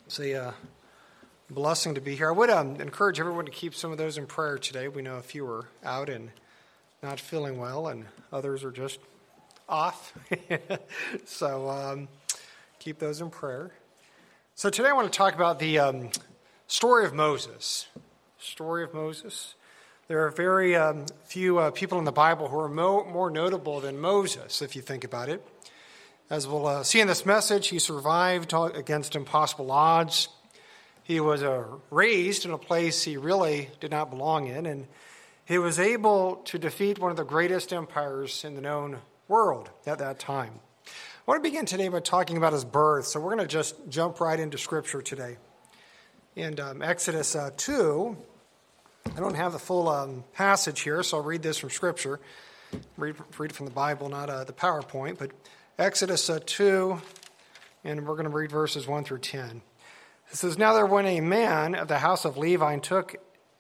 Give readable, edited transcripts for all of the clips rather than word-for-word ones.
It's a blessing to be here. I would encourage everyone to keep some of those in prayer today. We know a few are out and not feeling well, and others are just off. So keep those in prayer. So today I want to talk about the story of Moses. Story of Moses. There are very few people in the Bible who are more notable than Moses, if you think about it. As we'll see in this message, he survived against impossible odds. He was raised in a place he really did not belong in, and he was able to defeat one of the greatest empires in the known world at that time. I want to begin today by talking about his birth, so we're going to just jump right into Scripture today. In Exodus 2, I don't have the full passage here, so I'll read this from Scripture. Read it from the Bible, not the PowerPoint, but Exodus 2, and we're going to read verses 1 through 10. It says, "Now there went a man of the house of Levi and took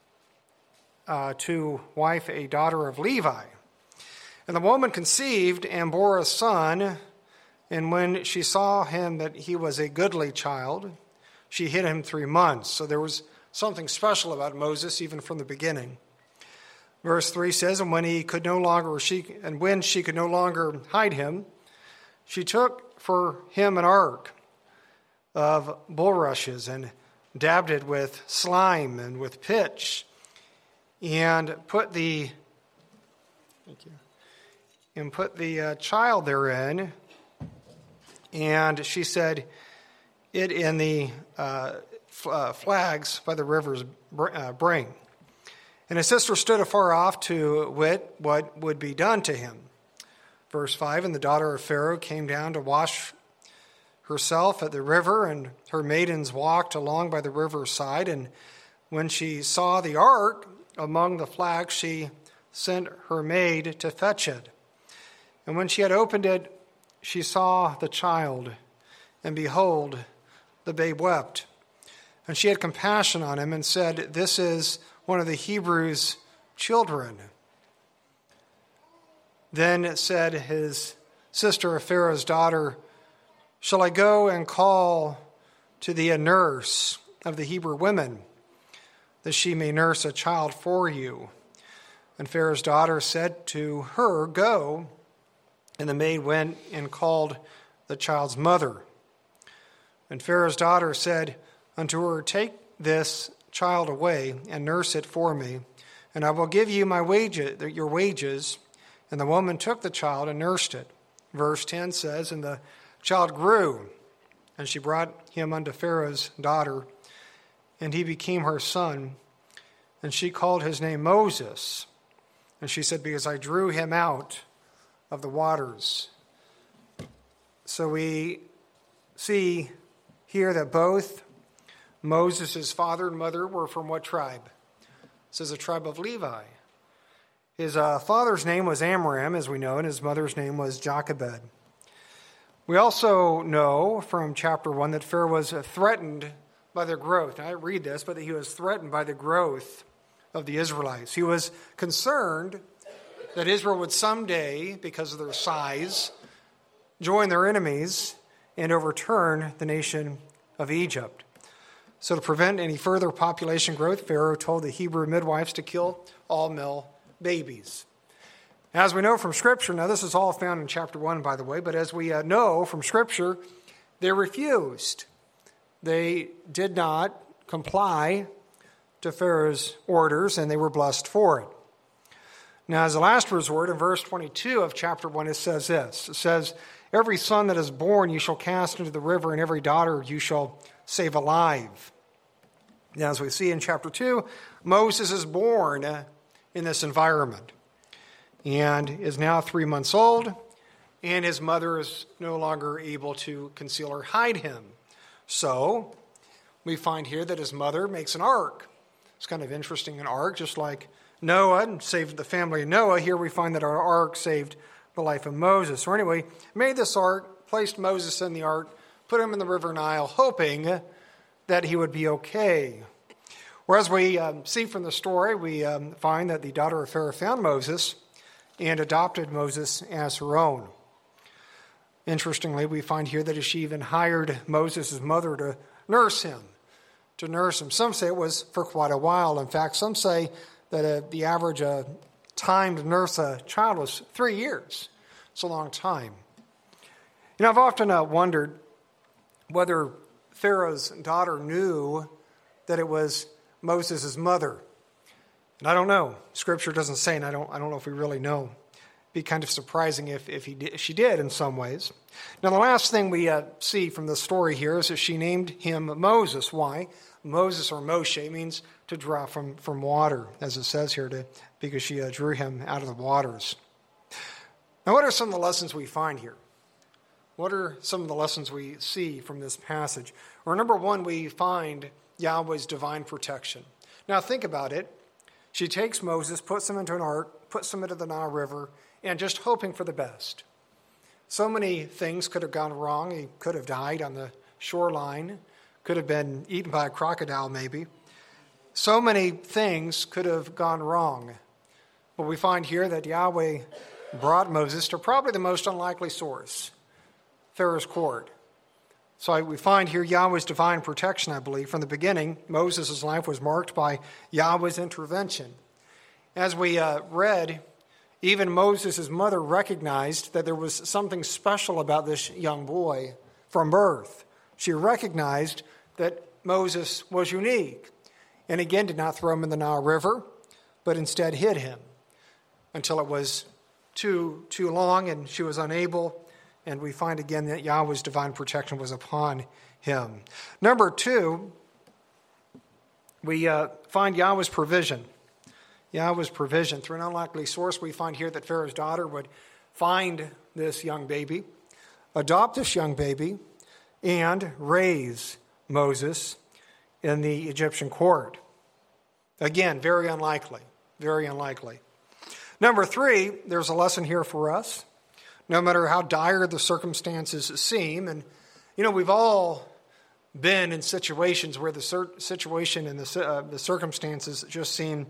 to wife a daughter of Levi. And the woman conceived and bore a son, and when she saw him that he was a goodly child, she hid him 3 months." So there was something special about Moses even from the beginning. Verse 3 says, when she could no longer hide him, she took for him an ark of bulrushes and dabbed it with slime and with pitch, and put the child therein, and she said it in the flags by the river's brink. And his sister stood afar off to wit what would be done to him. Verse 5, and the daughter of Pharaoh came down to wash herself at the river, and her maidens walked along by the river's side. And when she saw the ark among the flags, she sent her maid to fetch it. And when she had opened it, she saw the child, and behold, the babe wept. And she had compassion on him and said, "This is one of the Hebrews' children." Then said his sister, Pharaoh's daughter, "Shall I go and call to thee a nurse of the Hebrew women, that she may nurse a child for you?" And Pharaoh's daughter said to her, "Go." And the maid went and called the child's mother. And Pharaoh's daughter said unto her, "Take this child away and nurse it for me, and I will give you your wages." And the woman took the child and nursed it. Verse 10 says, and the child grew, and she brought him unto Pharaoh's daughter, and he became her son. And she called his name Moses. And she said, because I drew him out of the waters. So we see here that both Moses' father and mother were from what tribe? It says the tribe of Levi. His father's name was Amram, as we know, and his mother's name was Jochebed. We also know from chapter 1 that Pharaoh was threatened by the growth. Now, I read this, but that he was threatened by the growth of the Israelites. He was concerned that Israel would someday, because of their size, join their enemies and overturn the nation of Egypt. So to prevent any further population growth, Pharaoh told the Hebrew midwives to kill all male babies. As we know from Scripture, now this is all found in chapter 1, by the way, but as we know from Scripture, they refused. They did not comply to Pharaoh's orders, and they were blessed for it. Now, as a last resort, in verse 22 of chapter 1, it says this. It says, every son that is born you shall cast into the river, and every daughter you shall save alive. Now, as we see in chapter 2, Moses is born in this environment and is now 3 months old, and his mother is no longer able to conceal or hide him. So we find here that his mother makes an ark. It's kind of interesting, an ark, just like Noah saved the family of Noah. Here we find that our ark saved the life of Moses. So anyway, made this ark, placed Moses in the ark, put him in the river Nile, hoping that he would be okay. Whereas we see from the story, we find that the daughter of Pharaoh found Moses and adopted Moses as her own. Interestingly, we find here that she even hired Moses' mother to nurse him. Some say it was for quite a while. In fact, some say that the average time to nurse a child was 3 years. It's a long time. I've often wondered whether Pharaoh's daughter knew that it was Moses' mother. And I don't know. Scripture doesn't say, and I don't know if we really know. It'd be kind of surprising if she did in some ways. Now, the last thing we see from the story here is that she named him Moses. Why? Moses, or Moshe, means to draw from water, as it says here, because she drew him out of the waters. Now, what are some of the lessons we find here? What are some of the lessons we see from this passage? Well, number one, we find Yahweh's divine protection. Now, think about it. She takes Moses, puts him into an ark, puts him into the Nile River, and just hoping for the best. So many things could have gone wrong. He could have died on the shoreline, could have been eaten by a crocodile maybe. So many things could have gone wrong. But we find here that Yahweh brought Moses to probably the most unlikely source, Pharaoh's court. So we find here Yahweh's divine protection, I believe. From the beginning, Moses' life was marked by Yahweh's intervention. As we read, even Moses' mother recognized that there was something special about this young boy from birth. She recognized that Moses was unique, and again did not throw him in the Nile River, but instead hid him until it was too long and she was unable. And we find again that Yahweh's divine protection was upon him. Number two, we find Yahweh's provision. Yahweh's provision. Through an unlikely source, we find here that Pharaoh's daughter would find this young baby, adopt this young baby, and raise Moses in the Egyptian court. Again, very unlikely. Very unlikely. Number three, there's a lesson here for us. No matter how dire the circumstances seem, and we've all been in situations where the situation and the circumstances just seem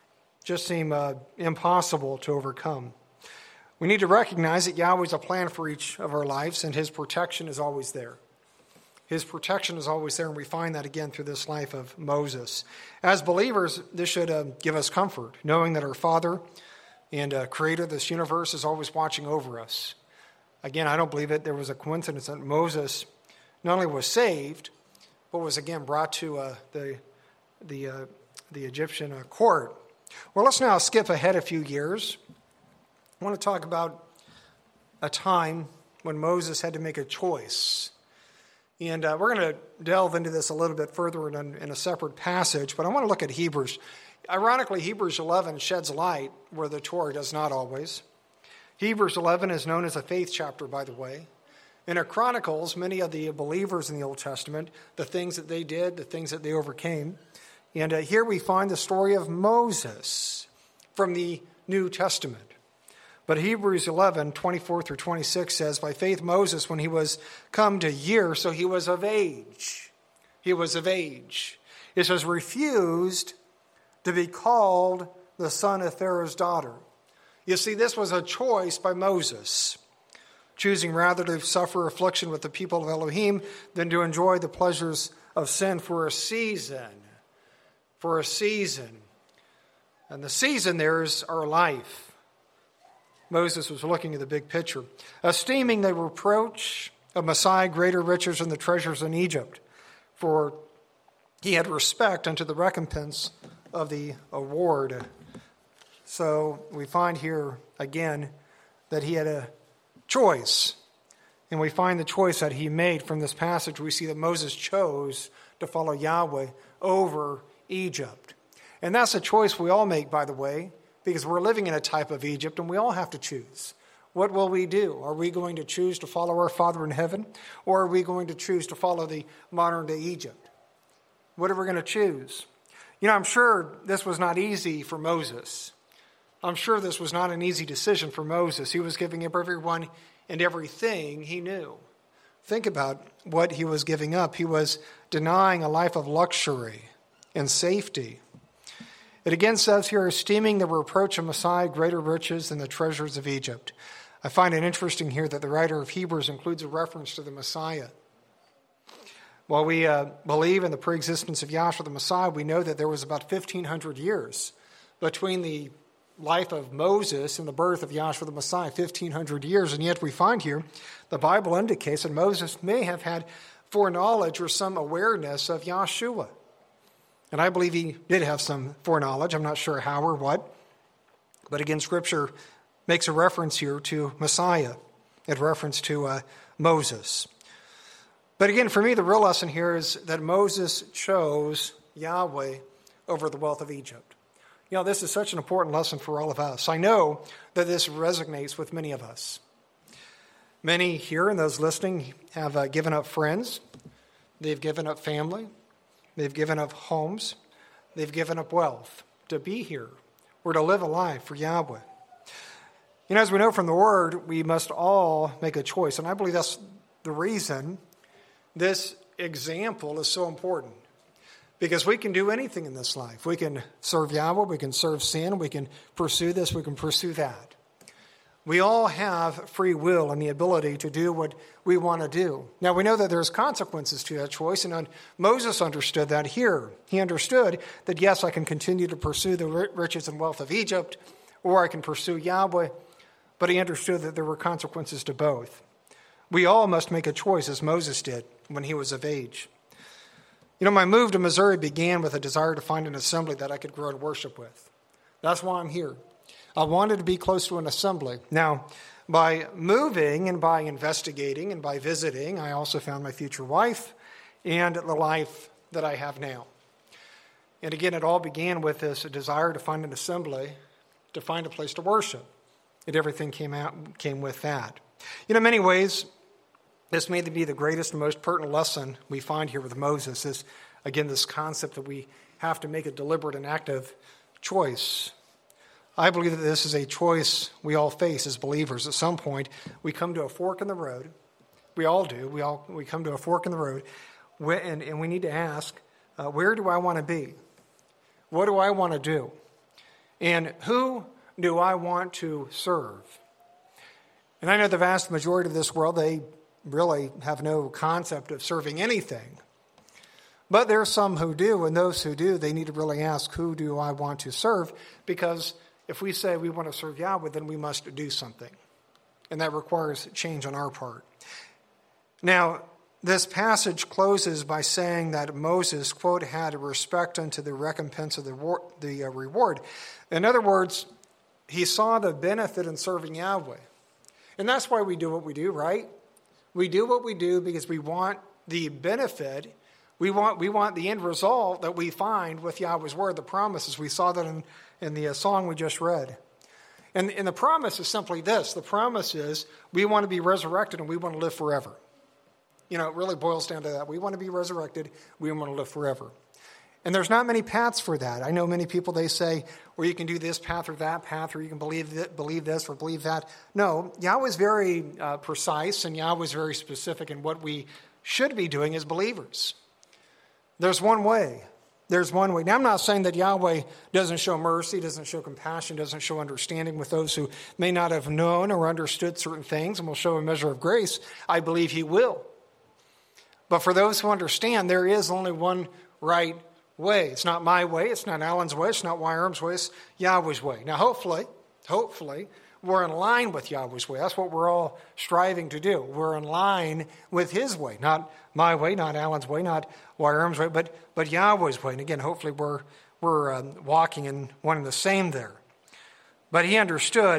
impossible to overcome. We need to recognize that Yahweh has a plan for each of our lives, and His protection is always there. His protection is always there, and we find that again through this life of Moses. As believers, this should give us comfort, knowing that our Father and Creator of this universe is always watching over us. Again, I don't believe it. There was a coincidence that Moses not only was saved, but was again brought to the Egyptian court. Well, let's now skip ahead a few years. I want to talk about a time when Moses had to make a choice. And we're going to delve into this a little bit further in a separate passage, but I want to look at Hebrews. Ironically, Hebrews 11 sheds light where the Torah does not always. Hebrews 11 is known as a faith chapter, by the way. And it chronicles many of the believers in the Old Testament, the things that they did, the things that they overcame. And here we find the story of Moses from the New Testament. But Hebrews 11, 24 through 26 says, by faith Moses, when he was come to years, so he was of age. He was of age. It says, refused to be called the son of Pharaoh's daughter. You see, this was a choice by Moses, choosing rather to suffer affliction with the people of Elohim than to enjoy the pleasures of sin for a season. For a season. And the season there is our life. Moses was looking at the big picture. Esteeming the reproach of Messiah greater riches than the treasures in Egypt, for he had respect unto the recompense of the award. So we find here again that he had a choice. And we find the choice that he made from this passage. We see that Moses chose to follow Yahweh over Egypt. And that's a choice we all make, by the way, because we're living in a type of Egypt and we all have to choose. What will we do? Are we going to choose to follow our Father in heaven, or are we going to choose to follow the modern day Egypt? What are we going to choose? I'm sure this was not easy for Moses. I'm sure this was not an easy decision for Moses. He was giving up everyone and everything he knew. Think about what he was giving up. He was denying a life of luxury and safety. It again says here, esteeming the reproach of Messiah greater riches than the treasures of Egypt. I find it interesting here that the writer of Hebrews includes a reference to the Messiah. While we believe in the preexistence of Yahshua the Messiah, we know that there was about 1,500 years between the life of Moses and the birth of Yahshua the Messiah, 1,500 years. And yet we find here the Bible indicates that Moses may have had foreknowledge or some awareness of Yahshua. And I believe he did have some foreknowledge. I'm not sure how or what. But again, Scripture makes a reference here to Messiah, in reference to Moses. But again, for me, the real lesson here is that Moses chose Yahweh over the wealth of Egypt. You know, this is such an important lesson for all of us. I know that this resonates with many of us. Many here and those listening have given up friends. They've given up family. They've given up homes. They've given up wealth to be here or to live a life for Yahweh. You know, as we know from the Word, we must all make a choice. And I believe that's the reason this example is so important. Because we can do anything in this life. We can serve Yahweh, we can serve sin, we can pursue this, we can pursue that. We all have free will and the ability to do what we want to do. Now, we know that there's consequences to that choice, and Moses understood that here. He understood that, yes, I can continue to pursue the riches and wealth of Egypt, or I can pursue Yahweh, but he understood that there were consequences to both. We all must make a choice, as Moses did when he was of age. You know, my move to Missouri began with a desire to find an assembly that I could grow in worship with. That's why I'm here. I wanted to be close to an assembly. Now, by moving and by investigating and by visiting, I also found my future wife and the life that I have now. And again, it all began with this desire to find an assembly, to find a place to worship. And everything came with that. You know, in many ways, this may be the greatest and most pertinent lesson we find here with Moses is, again, this concept that we have to make a deliberate and active choice. I believe that this is a choice we all face as believers. At some point, we come to a fork in the road. We all do. We come to a fork in the road, and we need to ask, where do I want to be? What do I want to do? And who do I want to serve? And I know the vast majority of this world, they really have no concept of serving anything. But there are some who do, and those who do, they need to really ask, who do I want to serve? Because if we say we want to serve Yahweh, then we must do something. And that requires change on our part. Now, this passage closes by saying that Moses, quote, had a respect unto the recompense of the reward. In other words, he saw the benefit in serving Yahweh. And that's why we do what we do, right? We do what we do because we want the benefit. We want the end result that we find with Yahweh's word, the promises. We saw that in the song we just read. And the promise is simply this. The promise is we want to be resurrected and we want to live forever. You know, it really boils down to that. We want to be resurrected. We want to live forever. And there's not many paths for that. I know many people, they say, well, you can do this path or that path, or you can believe this or believe that. No, Yahweh is very precise, and Yahweh is very specific in what we should be doing as believers. There's one way. There's one way. Now, I'm not saying that Yahweh doesn't show mercy, doesn't show compassion, doesn't show understanding with those who may not have known or understood certain things, and will show a measure of grace. I believe he will. But for those who understand, there is only one right way. It's not my way. It's not Alan's way. It's not YRM's way. It's Yahweh's way. Now, hopefully, we're in line with Yahweh's way. That's what we're all striving to do. We're in line with his way. Not my way, not Alan's way, not YRM's way, but Yahweh's way. And again, hopefully we're walking in one and the same there. But he understood,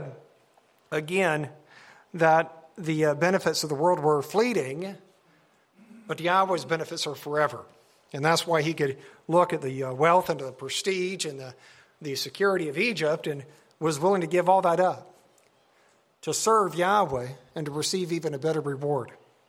again, that the benefits of the world were fleeting, but Yahweh's benefits are forever. And that's why he could look at the wealth and the prestige and the security of Egypt and was willing to give all that up to serve Yahweh and to receive even a better reward.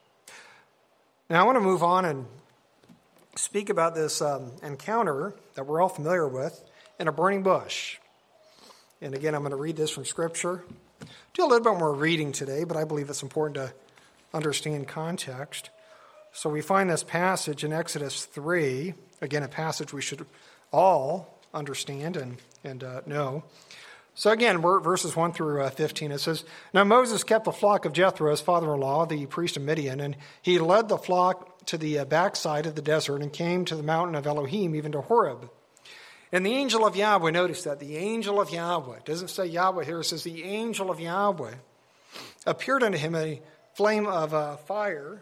Now, I want to move on and speak about this encounter that we're all familiar with in a burning bush. And again, I'm going to read this from Scripture. Do a little bit more reading today, but I believe it's important to understand context. So we find this passage in Exodus 3, again, a passage we should all understand and know. So again, verses 1 through 15, it says, Now Moses kept the flock of Jethro, his father-in-law, the priest of Midian, and he led the flock to the backside of the desert and came to the mountain of Elohim, even to Horeb. And the angel of Yahweh, notice that, the angel of Yahweh, it doesn't say Yahweh here, it says the angel of Yahweh, appeared unto him a flame of fire.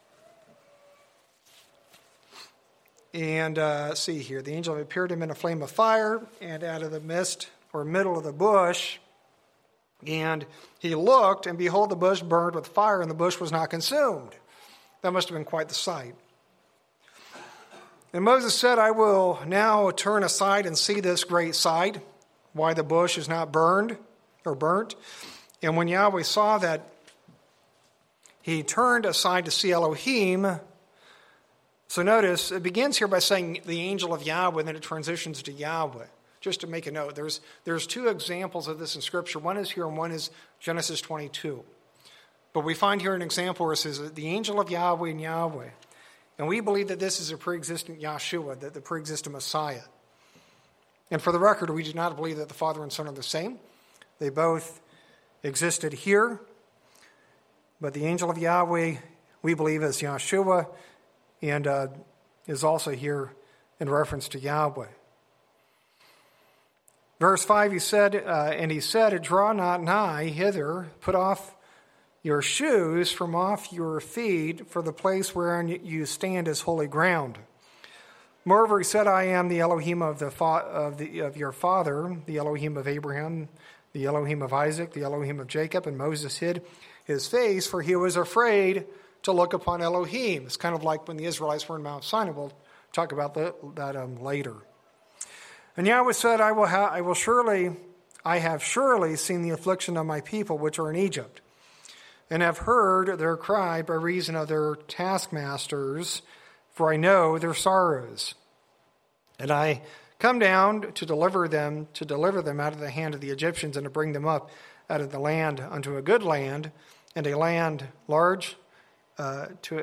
And see here, the angel appeared to him in a flame of fire and out of the midst or middle of the bush. And he looked, and behold, the bush burned with fire, and the bush was not consumed. That must have been quite the sight. And Moses said, I will now turn aside and see this great sight, why the bush is not burned or burnt. And when Yahweh saw that, he turned aside to see Elohim. So notice, it begins here by saying the angel of Yahweh, and then it transitions to Yahweh. Just to make a note, there's two examples of this in Scripture. One is here and one is Genesis 22. But we find here an example where it says the angel of Yahweh and Yahweh. And we believe that this is a pre-existent Yahshua, that the pre-existent Messiah. And for the record, we do not believe that the Father and Son are the same. They both existed here. But the angel of Yahweh, we believe, is Yahshua, and is also here in reference to Yahweh. Verse 5, he said, draw not nigh hither, put off your shoes from off your feet, for the place wherein you stand is holy ground. Moreover, he said, I am the Elohim of your father, the Elohim of Abraham, the Elohim of Isaac, the Elohim of Jacob. And Moses hid his face, for he was afraid to look upon Elohim. It's kind of like when the Israelites were in Mount Sinai. We'll talk about that later. And Yahweh said, I have surely seen the affliction of my people which are in Egypt, and have heard their cry by reason of their taskmasters, for I know their sorrows. And I come down to deliver them out of the hand of the Egyptians, and to bring them up out of the land unto a good land, and a land large, unto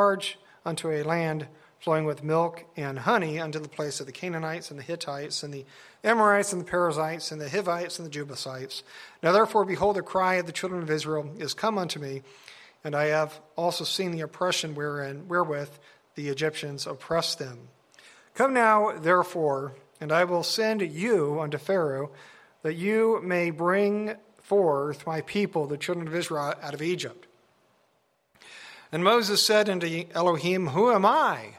a land flowing with milk and honey, unto the place of the Canaanites and the Hittites and the Amorites and the Perizzites and the Hivites and the Jebusites. Now therefore, behold, the cry of the children of Israel is come unto me, and I have also seen the oppression wherewith the Egyptians oppress them. Come now, therefore, and I will send you unto Pharaoh, that you may bring forth my people, the children of Israel, out of Egypt. And Moses said unto Elohim, who am I?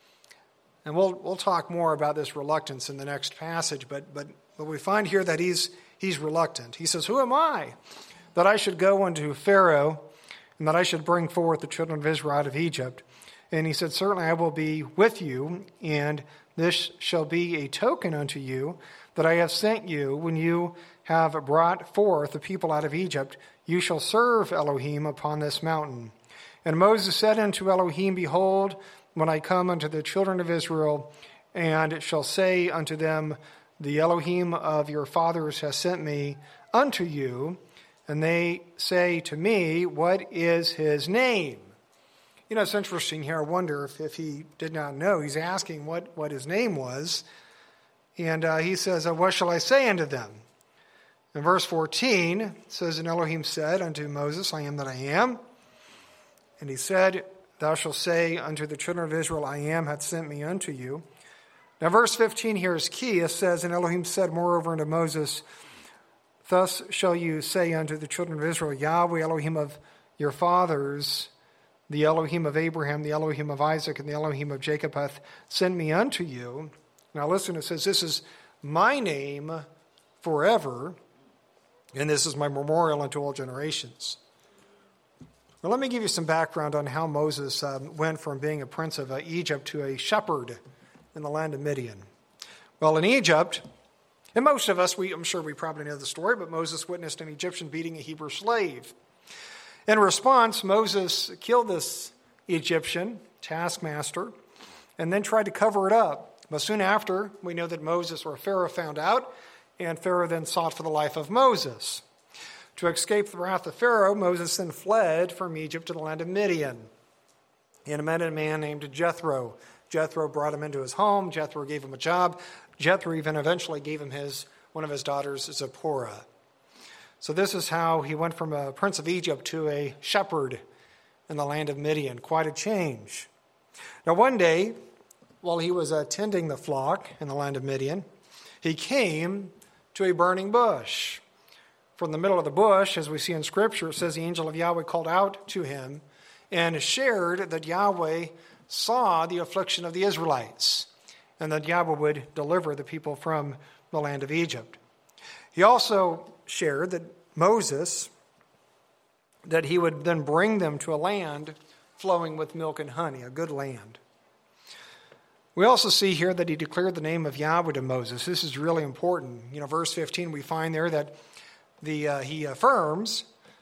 And we'll talk more about this reluctance in the next passage, but we find here that he's reluctant. He says, who am I, that I should go unto Pharaoh, and that I should bring forth the children of Israel out of Egypt? And he said, certainly I will be with you, and this shall be a token unto you, that I have sent you. When you have brought forth the people out of Egypt, you shall serve Elohim upon this mountain. And Moses said unto Elohim, behold, when I come unto the children of Israel, and shall say unto them, the Elohim of your fathers has sent me unto you, and they say to me, what is his name? You know, it's interesting here. I wonder if he did not know. He's asking what his name was. And he says, what shall I say unto them? In verse 14, it says, and Elohim said unto Moses, I am that I am. And he said, thou shalt say unto the children of Israel, I am, hath sent me unto you. Now verse 15 here is key. It says, and Elohim said moreover unto Moses, thus shall you say unto the children of Israel, Yahweh, Elohim of your fathers, the Elohim of Abraham, the Elohim of Isaac, and the Elohim of Jacob hath sent me unto you. Now listen, it says, this is my name forever, and this is my memorial unto all generations. Well, let me give you some background on how Moses went from being a prince of Egypt to a shepherd in the land of Midian. Well, in Egypt, and most of us, I'm sure we probably know the story, but Moses witnessed an Egyptian beating a Hebrew slave. In response, Moses killed this Egyptian taskmaster and then tried to cover it up. But soon after, we know that Pharaoh found out, and Pharaoh then sought for the life of Moses. To escape the wrath of Pharaoh, Moses then fled from Egypt to the land of Midian. And met a man named Jethro. Jethro brought him into his home. Jethro gave him a job. Jethro even eventually gave him one of his daughters, Zipporah. So this is how he went from a prince of Egypt to a shepherd in the land of Midian. Quite a change. Now one day, while he was tending the flock in the land of Midian, he came to a burning bush. From the middle of the bush, as we see in Scripture, it says the angel of Yahweh called out to him and shared that Yahweh saw the affliction of the Israelites and that Yahweh would deliver the people from the land of Egypt. He also shared that Moses, that he would then bring them to a land flowing with milk and honey, a good land. We also see here that he declared the name of Yahweh to Moses. This is really important. Verse 15, we find there that Yahweh affirms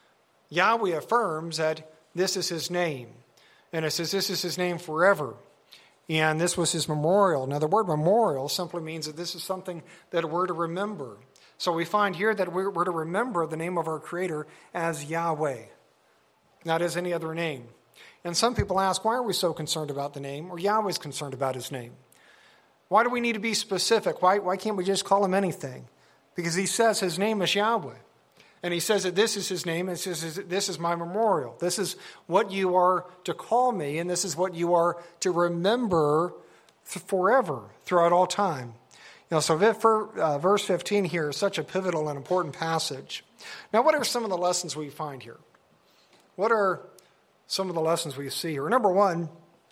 that this is his name. And it says this is his name forever. And this was his memorial. Now, the word memorial simply means that this is something that we're to remember. So we find here that we're to remember the name of our Creator as Yahweh, not as any other name. And some people ask, why are we so concerned about the name? Or Yahweh's concerned about his name. Why do we need to be specific? Why can't we just call him anything? Because he says his name is Yahweh. And he says that this is his name, and says this is my memorial. This is what you are to call me, and this is what you are to remember forever, throughout all time. So verse 15 here is such a pivotal and important passage. Now, what are some of the lessons we find here? What are some of the lessons we see here? Number one,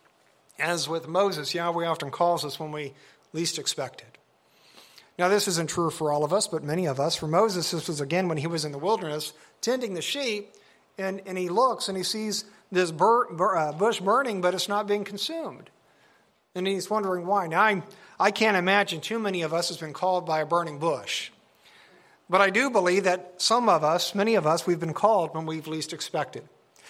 as with Moses, Yahweh often calls us when we least expect it. Now, this isn't true for all of us, but many of us. For Moses, this was, again, when he was in the wilderness tending the sheep, and he looks and he sees this bush burning, but it's not being consumed. And he's wondering why. Now, I can't imagine too many of us has been called by a burning bush. But I do believe that some of us, many of us, we've been called when we've least expected.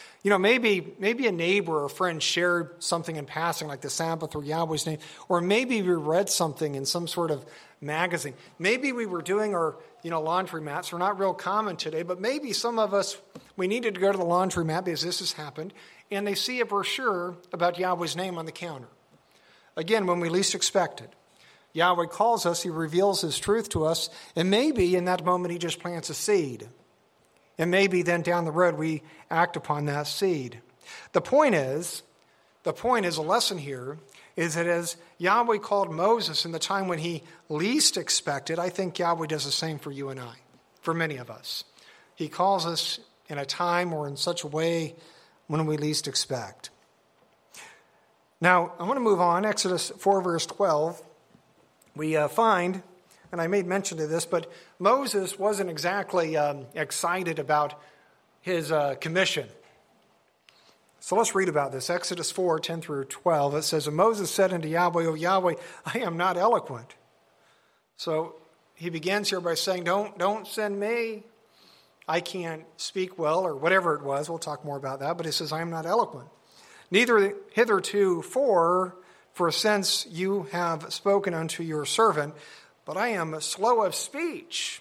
Maybe a neighbor or a friend shared something in passing, like the Sabbath or Yahweh's name, or maybe we read something in some sort of magazine. Maybe we were doing our, laundromats. They're not real common today, but maybe some of us, we needed to go to the laundromat because this has happened, and they see a brochure about Yahweh's name on the counter. Again, when we least expect it. Yahweh calls us, he reveals his truth to us, and maybe in that moment he just plants a seed. And maybe then down the road we act upon that seed. The point is, a lesson here is that as Yahweh called Moses in the time when he least expected, I think Yahweh does the same for you and I, for many of us. He calls us in a time or in such a way when we least expect. Now, I want to move on. Exodus 4, verse 12. We find, and I made mention of this, but Moses wasn't exactly excited about his commission. So let's read about this. Exodus 4, 10 through 12. It says, and Moses said unto Yahweh, O Yahweh, I am not eloquent. So he begins here by saying, don't send me. I can't speak well, or whatever it was. We'll talk more about that. But he says, I am not eloquent. Neither hitherto for since you have spoken unto your servant, but I am slow of speech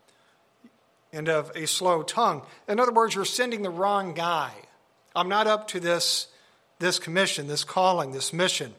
and of a slow tongue. In other words, you're sending the wrong guy. I'm not up to this commission, this calling, this mission.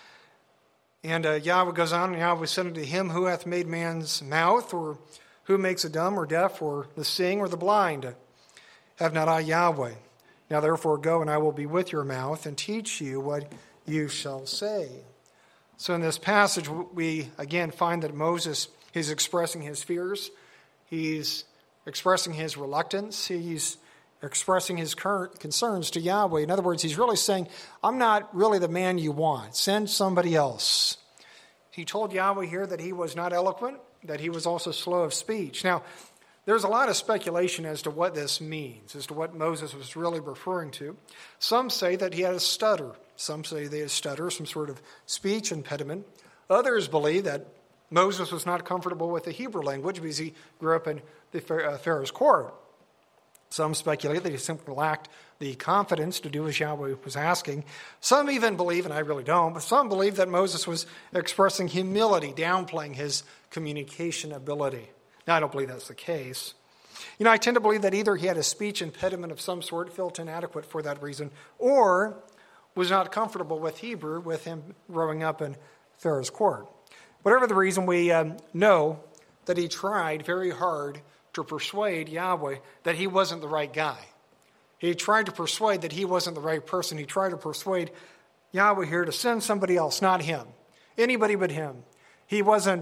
And Yahweh goes on, and Yahweh said unto him, who hath made man's mouth, or who makes a dumb or deaf, or the seeing or the blind? Have not I Yahweh? Now therefore go, and I will be with your mouth, and teach you what you shall say. So in this passage, we again find that Moses, he's expressing his fears. He's expressing his reluctance. He's expressing his current concerns to Yahweh. In other words, he's really saying, I'm not really the man you want. Send somebody else. He told Yahweh here that he was not eloquent, that he was also slow of speech. Now, there's a lot of speculation as to what this means, as to what Moses was really referring to. Some say that he had a stutter. Some say they had a stutter, some sort of speech impediment. Others believe that Moses was not comfortable with the Hebrew language because he grew up in the Pharaoh's court. Some speculate that he simply lacked the confidence to do as Yahweh was asking. Some even believe, and I really don't, but some believe that Moses was expressing humility, downplaying his communication ability. Now, I don't believe that's the case. I tend to believe that either he had a speech impediment of some sort, felt inadequate for that reason, or was not comfortable with Hebrew, with him growing up in Pharaoh's court. Whatever the reason, we know that he tried very hard to persuade Yahweh that he wasn't the right guy. He tried to persuade that he wasn't the right person. He tried to persuade Yahweh here to send somebody else, not him. Anybody but him. He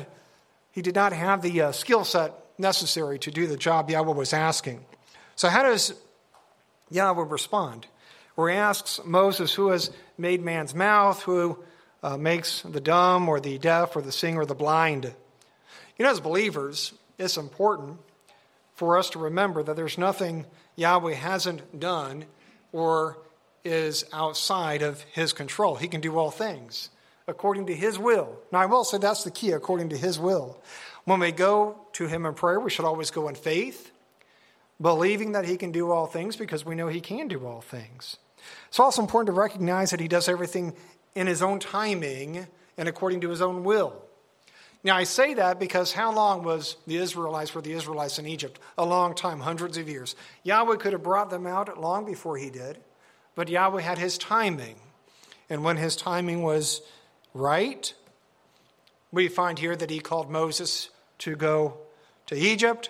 did not have the skill set necessary to do the job Yahweh was asking. So how does Yahweh respond? Where he asks Moses, who has made man's mouth, who makes the dumb or the deaf or the seeing or the blind? As believers, it's important for us to remember that there's nothing Yahweh hasn't done or is outside of his control. He can do all things according to his will. Now, I will say that's the key, according to his will. When we go to him in prayer, we should always go in faith, believing that he can do all things because we know he can do all things. It's also important to recognize that he does everything in his own timing and according to his own will. Now, I say that because how long were the Israelites in Egypt? A long time, hundreds of years. Yahweh could have brought them out long before he did, but Yahweh had his timing. And when his timing was right, we find here that he called Moses to go to Egypt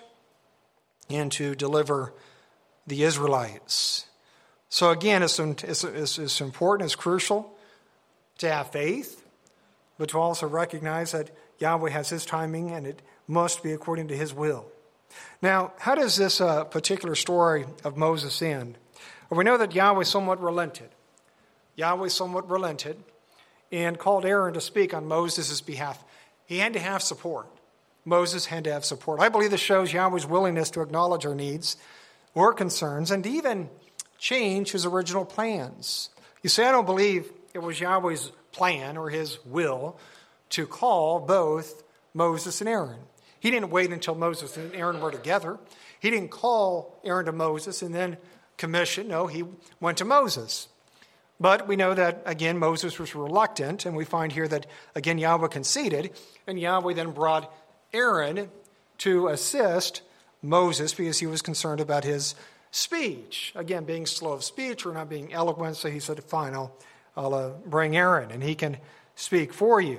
and to deliver the Israelites. So again, it's important, it's crucial to have faith, but to also recognize that Yahweh has his timing and it must be according to his will. Now, how does this particular story of Moses end? Well, we know that Yahweh somewhat relented. Yahweh somewhat relented and called Aaron to speak on Moses' behalf. He had to have support. Moses had to have support. I believe this shows Yahweh's willingness to acknowledge our needs or concerns and to even change his original plans. You see, I don't believe it was Yahweh's plan or his will to call both Moses and Aaron. He didn't wait until Moses and Aaron were together. He didn't call Aaron to Moses and then commission. No, he went to Moses. But we know that, again, Moses was reluctant, and we find here that, again, Yahweh conceded, and Yahweh then brought Aaron to assist Moses because he was concerned about his speech. Again, being slow of speech or not being eloquent, so he said, fine, I'll bring Aaron, and he can speak for you.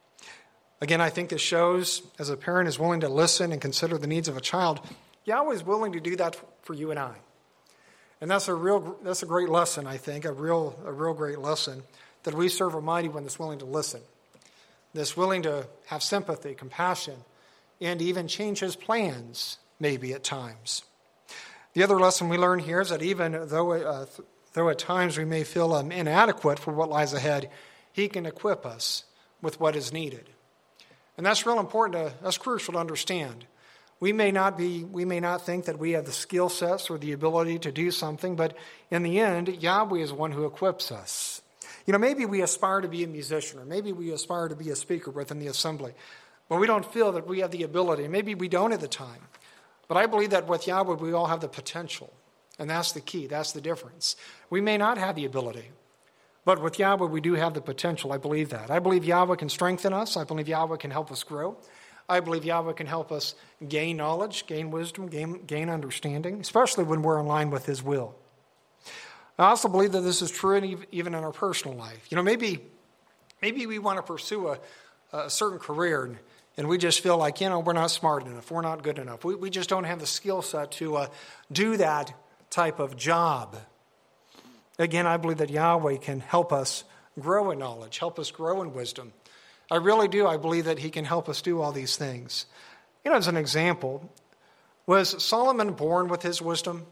Again, I think this shows, as a parent is willing to listen and consider the needs of a child, Yahweh is willing to do that for you and I. And that's a great lesson, I think, a real great lesson, that we serve a mighty one that's willing to listen, that's willing to have sympathy, compassion, and even change his plans, maybe at times. The other lesson we learn here is that even though at times we may feel inadequate for what lies ahead, he can equip us with what is needed. And that's real important, that's crucial to understand. We may not think that we have the skill sets or the ability to do something, but in the end, Yahweh is one who equips us. Maybe we aspire to be a musician, or maybe we aspire to be a speaker within the assembly, but we don't feel that we have the ability. Maybe we don't at the time. But I believe that with Yahweh, we all have the potential, and that's the key, that's the difference. We may not have the ability, but with Yahweh, we do have the potential. I believe that. I believe Yahweh can strengthen us. I believe Yahweh can help us grow. I believe Yahweh can help us gain knowledge, gain wisdom, gain understanding, especially when we're in line with his will. I also believe that this is true even in our personal life. Maybe we want to pursue a certain career and we just feel like, we're not smart enough, we're not good enough. We just don't have the skill set to do that type of job. Again, I believe that Yahweh can help us grow in knowledge, help us grow in wisdom. I really do. I believe that he can help us do all these things. As an example, was Solomon born with his wisdom?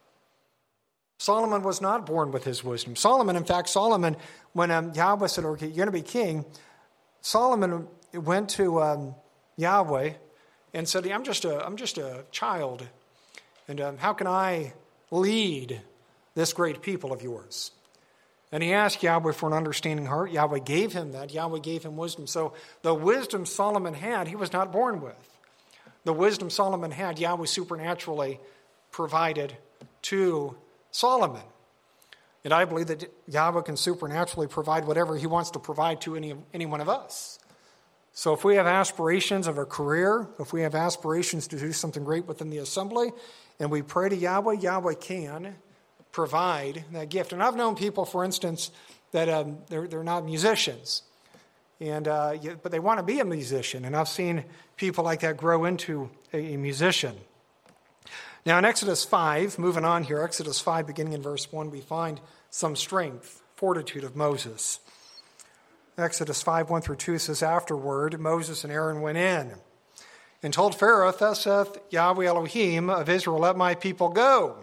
Solomon was not born with his wisdom. Solomon, when Yahweh said, okay, you're going to be king, Solomon went to Yahweh and said, I'm just a child, and how can I lead this great people of yours? And he asked Yahweh for an understanding heart. Yahweh gave him that. Yahweh gave him wisdom. So the wisdom Solomon had, he was not born with. The wisdom Solomon had, Yahweh supernaturally provided to Solomon. And I believe that Yahweh can supernaturally provide whatever he wants to provide to any one of us. So if we have aspirations of a career, if we have aspirations to do something great within the assembly, and we pray to Yahweh, Yahweh can provide that gift. And I've known people, for instance, that they're not musicians, but they want to be a musician. And I've seen people like that grow into a musician. Now in Exodus 5, moving on here, Exodus 5, beginning in verse 1, we find some strength fortitude of Moses. Exodus 5:1-2 says, "Afterward Moses and Aaron went in and told Pharaoh, Thus saith Yahweh Elohim of Israel, let my people go."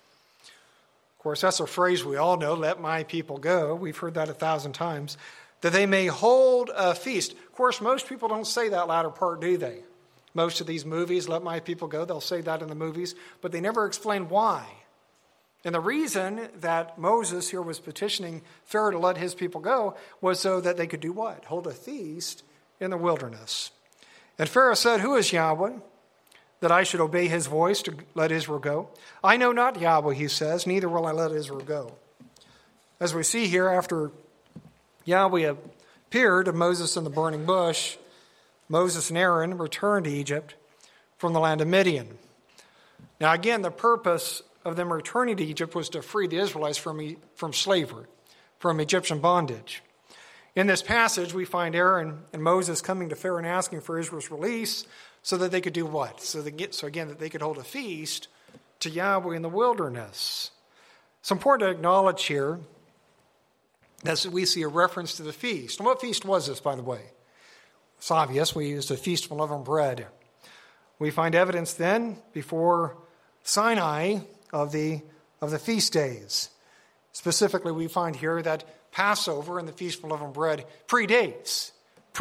Of course, that's a phrase we all know, let my people go. We've heard that 1,000 times. That they may hold a feast. Of course, most people don't say that latter part, do they? Most of these movies, let my people go, they'll say that in the movies, but they never explain why. And the reason that Moses here was petitioning Pharaoh to let his people go was so that they could do what? Hold a feast in the wilderness. And Pharaoh said, "Who is Yahweh, that I should obey his voice to let Israel go? I know not Yahweh," he says, "neither will I let Israel go." As we see here, after Yahweh appeared to Moses in the burning bush, Moses and Aaron returned to Egypt from the land of Midian. Now again, the purpose of them returning to Egypt was to free the Israelites from slavery, from Egyptian bondage. In this passage, we find Aaron and Moses coming to Pharaoh and asking for Israel's release so that they could do what? So again, that they could hold a feast to Yahweh in the wilderness. It's important to acknowledge here that we see a reference to the feast. And what feast was this, by the way? It's obvious. We used a feast of unleavened bread. We find evidence then before Sinai of the feast days. Specifically, we find here that Passover and the Feast of Unleavened Bread predates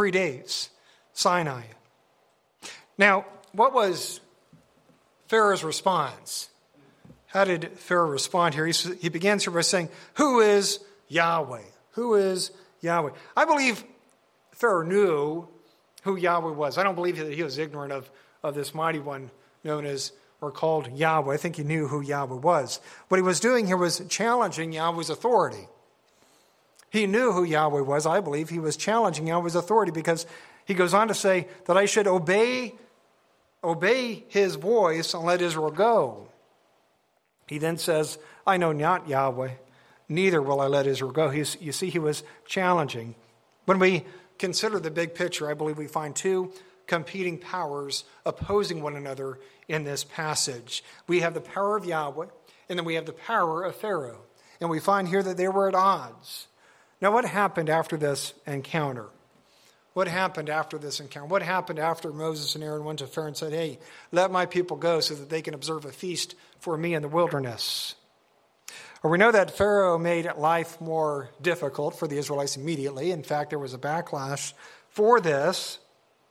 Sinai. Now, what was Pharaoh's response? How did Pharaoh respond here? He begins here by saying, "Who is Yahweh? Who is Yahweh?" I believe Pharaoh knew who Yahweh was. I don't believe that he was ignorant of this mighty one known as or called Yahweh. I think he knew who Yahweh was. What he was doing here was challenging Yahweh's authority. He knew who Yahweh was. I believe he was challenging Yahweh's authority because he goes on to say that I should obey his voice and let Israel go. He then says, "I know not Yahweh, neither will I let Israel go." You see, he was challenging. When we consider the big picture, I believe we find two competing powers opposing one another in this passage. We have the power of Yahweh, and then we have the power of Pharaoh. And we find here that they were at odds. Now, what happened after this encounter? What happened after this encounter? What happened after Moses and Aaron went to Pharaoh and said, "Hey, let my people go so that they can observe a feast for me in the wilderness"? Well, we know that Pharaoh made life more difficult for the Israelites immediately. In fact, there was a backlash for this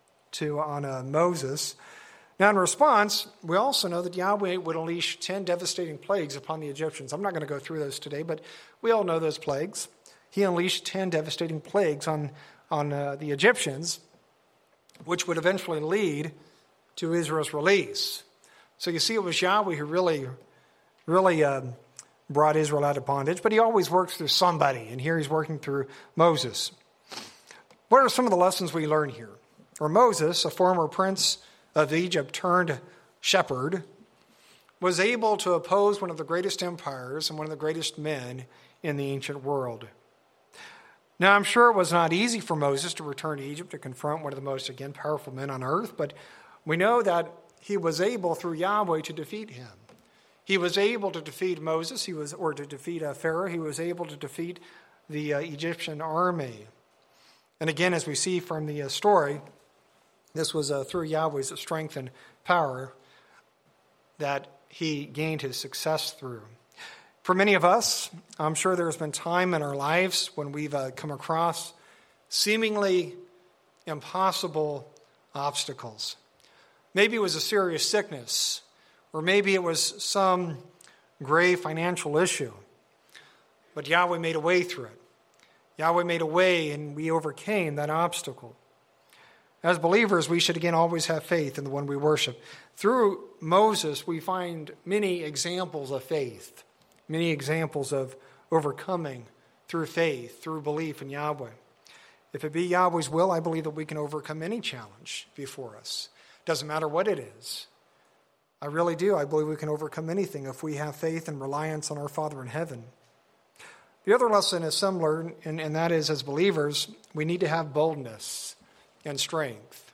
on Moses. Now, in response, we also know that Yahweh would unleash 10 devastating plagues upon the Egyptians. I'm not going to go through those today, but we all know those plagues. He unleashed 10 devastating plagues on the Egyptians, which would eventually lead to Israel's release. So you see, it was Yahweh who really brought Israel out of bondage, but he always works through somebody, and here he's working through Moses. What are some of the lessons we learn here? Or Moses, a former prince of Egypt turned shepherd, was able to oppose one of the greatest empires and one of the greatest men in the ancient world. Now, I'm sure it was not easy for Moses to return to Egypt to confront one of the most, again, powerful men on earth, but we know that he was able, through Yahweh, to defeat him. He was able to defeat Moses, to defeat Pharaoh. He was able to defeat the Egyptian army. And again, as we see from the story, this was through Yahweh's strength and power that he gained his success through. For many of us, I'm sure there's been time in our lives when we've come across seemingly impossible obstacles. Maybe it was a serious sickness, or maybe it was some grave financial issue. But Yahweh made a way through it. Yahweh made a way, and we overcame that obstacle. As believers, we should again always have faith in the one we worship. Through Moses, we find many examples of faith, many examples of overcoming through faith, through belief in Yahweh. If it be Yahweh's will, I believe that we can overcome any challenge before us. Doesn't matter what it is. I really do. I believe we can overcome anything if we have faith and reliance on our Father in heaven. The other lesson is similar, and that is, as believers, we need to have boldness and strength.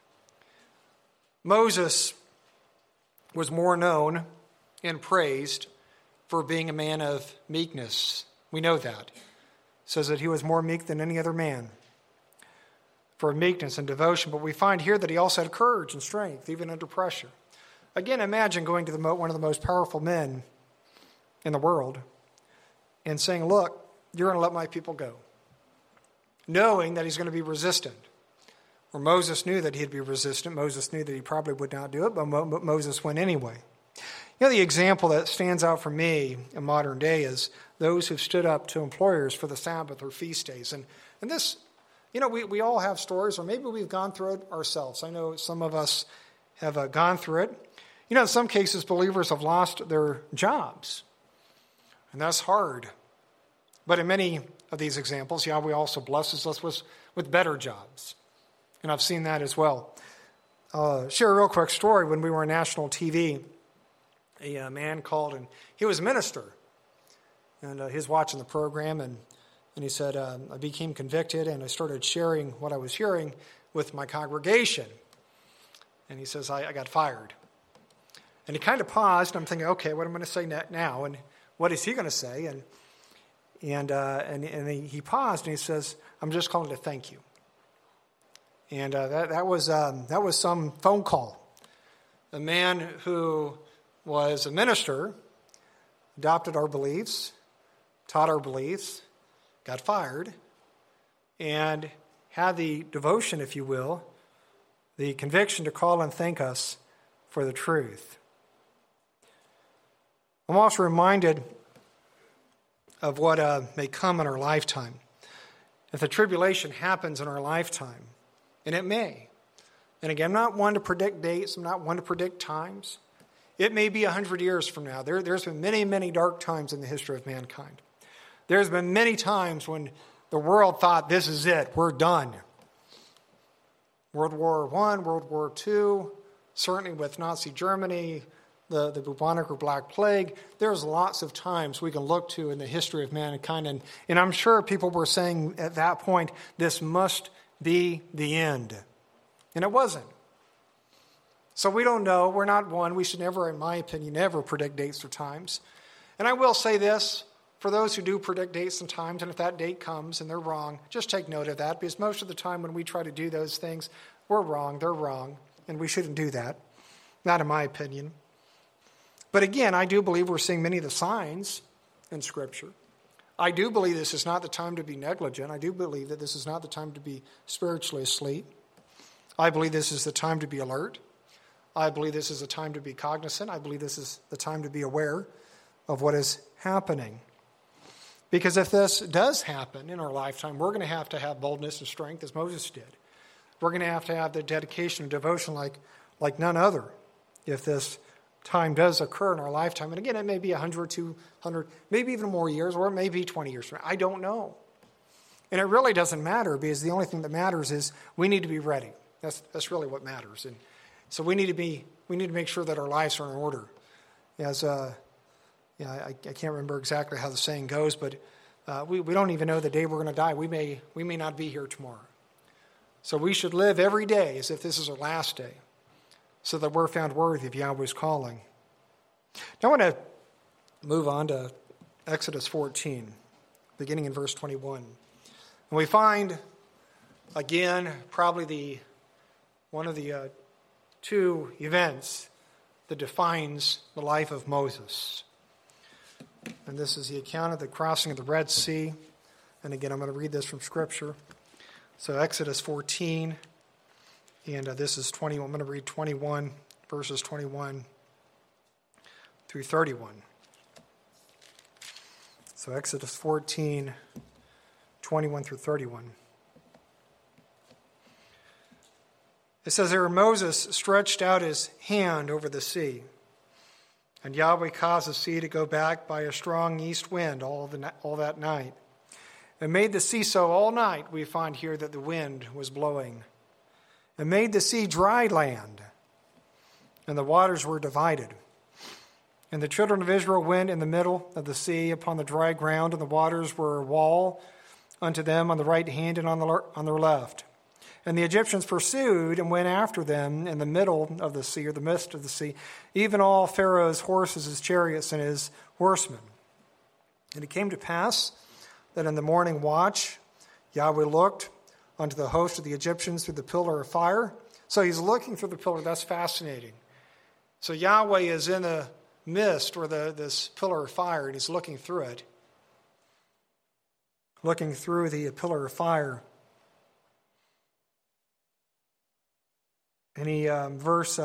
Moses was more known and praised for being a man of meekness. We know that. says that he was more meek than any other man for meekness and devotion. But we find here that he also had courage and strength, even under pressure. Again, imagine going to one of the most powerful men in the world and saying, look, you're going to let my people go, knowing that he's going to be resistant. Or Moses knew that he'd be resistant. Moses knew that he probably would not do it, but Moses went anyway. You know, the example that stands out for me in modern day is those who've stood up to employers for the Sabbath or feast days. And this, you know, we all have stories, or maybe we've gone through it ourselves. I know some of us have gone through it. You know, in some cases, believers have lost their jobs, and that's hard. But in many of these examples, Yahweh also blesses us with better jobs. And I've seen that as well. Share a real quick story. When we were on national TV, a man called, and he was a minister. And he was watching the program, and he said, I became convicted, and I started sharing what I was hearing with my congregation. And he says, I got fired. And he kind of paused, and I'm thinking, okay, what am I going to say now? And what is he going to say? And he paused, and he says, I'm just calling to thank you. And that was some phone call. A man who was a minister, adopted our beliefs, taught our beliefs, got fired, and had the devotion, if you will, the conviction to call and thank us for the truth. I'm also reminded of what may come in our lifetime. If the tribulation happens in our lifetime, and it may. And again, I'm not one to predict dates. I'm not one to predict times. It may be 100 years from now. There's been many, many dark times in the history of mankind. There's been many times when the world thought, this is it, we're done. World War I, World War II, certainly with Nazi Germany, the bubonic or Black Plague. There's lots of times we can look to in the history of mankind. And I'm sure people were saying at that point, this must be the end. And it wasn't. So we don't know. We're not one. We should never, in my opinion, never predict dates or times. And I will say this, for those who do predict dates and times, and if that date comes and they're wrong, just take note of that, because most of the time when we try to do those things, we're wrong, they're wrong, and we shouldn't do that. Not in my opinion. But again, I do believe we're seeing many of the signs in Scripture. I do believe this is not the time to be negligent. I do believe that this is not the time to be spiritually asleep. I believe this is the time to be alert. I believe this is the time to be cognizant. I believe this is the time to be aware of what is happening. Because if this does happen in our lifetime, we're going to have boldness and strength as Moses did. We're going to have the dedication and devotion like none other if this time does occur in our lifetime. And again, it may be 100, 200, maybe even more years, or it may be 20 years from now. I don't know. And it really doesn't matter, because the only thing that matters is we need to be ready. That's really what matters. And so we need to make sure that our lives are in order. As I can't remember exactly how the saying goes, but we don't even know the day we're going to die. We may not be here tomorrow. So we should live every day as if this is our last day, so that we're found worthy of Yahweh's calling. Now I want to move on to Exodus 14, beginning in verse 21. And we find, again, probably one of the two events that defines the life of Moses. And this is the account of the crossing of the Red Sea. And again, I'm going to read this from Scripture. So Exodus 14, and this is 20. I'm going to read 21, verses 21 through 31. So Exodus 14, 21 through 31. It says there, Moses stretched out his hand over the sea, and Yahweh caused the sea to go back by a strong east wind all that night, and made the sea so all night. We find here that the wind was blowing, and made the sea dry land, and the waters were divided. And the children of Israel went in the middle of the sea upon the dry ground, and the waters were a wall unto them on the right hand and on their left. And the Egyptians pursued and went after them in the middle of the sea, or the midst of the sea, even all Pharaoh's horses, his chariots, and his horsemen. And it came to pass that in the morning watch, Yahweh looked unto the host of the Egyptians through the pillar of fire. So he's looking through the pillar. That's fascinating. So Yahweh is in the mist, or this pillar of fire, and he's looking through it. Looking through the pillar of fire. And he, verse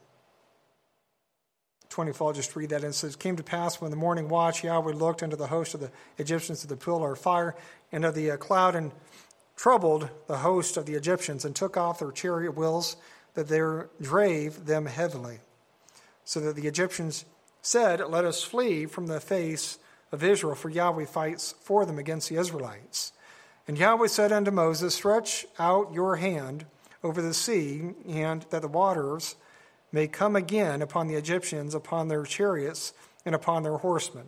24, I'll just read that. And it says, came to pass when the morning watch, Yahweh looked unto the host of the Egyptians through the pillar of fire, and of the cloud, and troubled the host of the Egyptians, and took off their chariot wheels, that they drave them heavily. So that the Egyptians said, let us flee from the face of Israel, for Yahweh fights for them against the Israelites. And Yahweh said unto Moses, stretch out your hand over the sea, and that the waters may come again upon the Egyptians, upon their chariots, and upon their horsemen.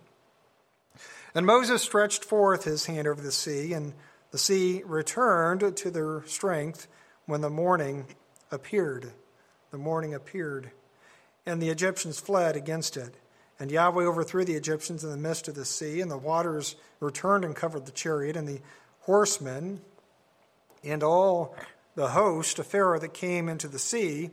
And Moses stretched forth his hand over the sea, and the sea returned to their strength when the morning appeared. The morning appeared, and the Egyptians fled against it. And Yahweh overthrew the Egyptians in the midst of the sea, and the waters returned and covered the chariot and the horsemen, and all the host of Pharaoh that came into the sea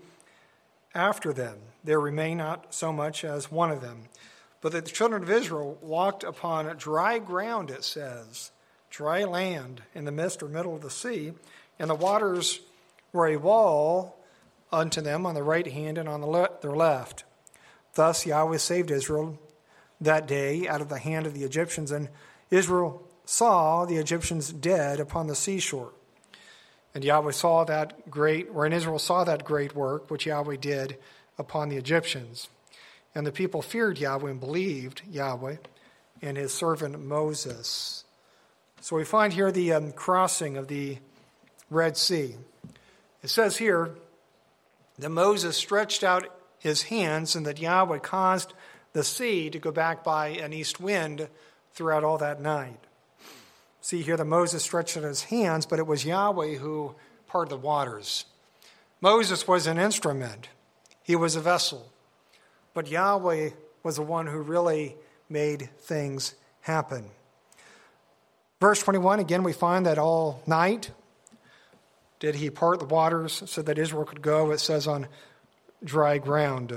after them. There remained not so much as one of them. But the children of Israel walked upon dry ground, it says, dry land in the midst or middle of the sea, and the waters were a wall unto them on the right hand and on their left. Thus Yahweh saved Israel that day out of the hand of the Egyptians, and Israel saw the Egyptians dead upon the seashore. And Yahweh saw that Israel saw that great work which Yahweh did upon the Egyptians. And the people feared Yahweh and believed Yahweh and his servant Moses. So we find here the crossing of the Red Sea. It says here that Moses stretched out his hands, and that Yahweh caused the sea to go back by an east wind throughout all that night. See here that Moses stretched out his hands, but it was Yahweh who parted the waters. Moses was an instrument. He was a vessel. But Yahweh was the one who really made things happen. Verse 21, again, we find that all night did he part the waters so that Israel could go, it says, on dry ground.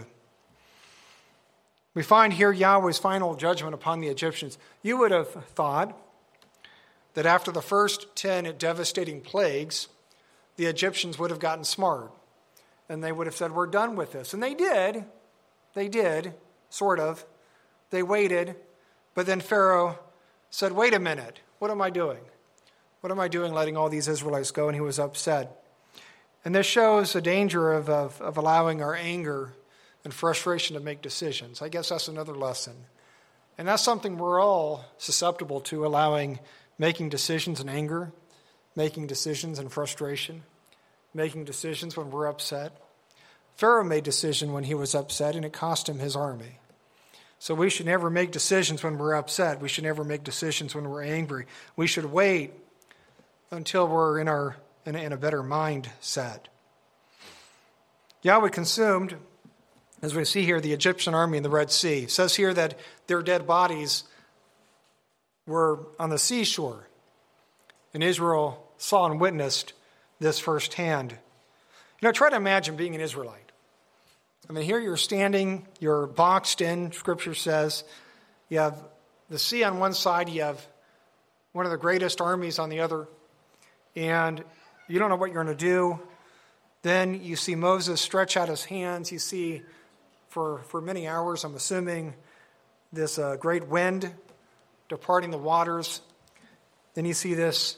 We find here Yahweh's final judgment upon the Egyptians. You would have thought that after the first 10 devastating plagues, the Egyptians would have gotten smart. And they would have said, we're done with this. And they did. They did, sort of. They waited. But then Pharaoh said, wait a minute. What am I doing? What am I doing letting all these Israelites go? And he was upset. And this shows the danger of allowing our anger and frustration to make decisions. I guess that's another lesson. And that's something we're all susceptible to, making decisions in anger, making decisions in frustration, making decisions when we're upset. Pharaoh made a decision when he was upset, and it cost him his army. So we should never make decisions when we're upset. We should never make decisions when we're angry. We should wait until we're in a better mindset. Yahweh consumed, as we see here, the Egyptian army in the Red Sea. It says here that their dead bodies were on the seashore, and Israel saw and witnessed this firsthand. Try to imagine being an Israelite. Here you're standing, you're boxed in, Scripture says. You have the sea on one side, you have one of the greatest armies on the other, and you don't know what you're going to do. Then you see Moses stretch out his hands. You see, for many hours, I'm assuming, this great wind departing the waters. Then you see this